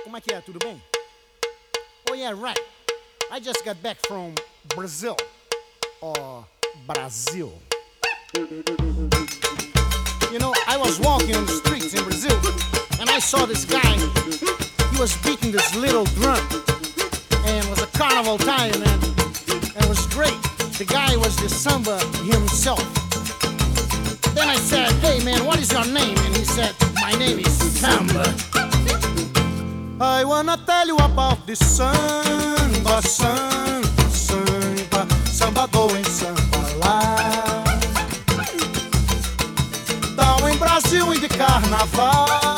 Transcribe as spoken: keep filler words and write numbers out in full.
como é que é? Tudo bem? Oh yeah, right. I just got back from Brazil. Or Brazil. You know, I was walking on the streets in Brazil and I saw this guy. He was beating this little drum. And it was a carnival time, and it was great. The guy was the samba himself. Then I said, hey man, what is your name? And he said, my name is Samba. I wanna tell you about the samba, samba, samba, samba going samba lá. Down in Brazil in the carnaval.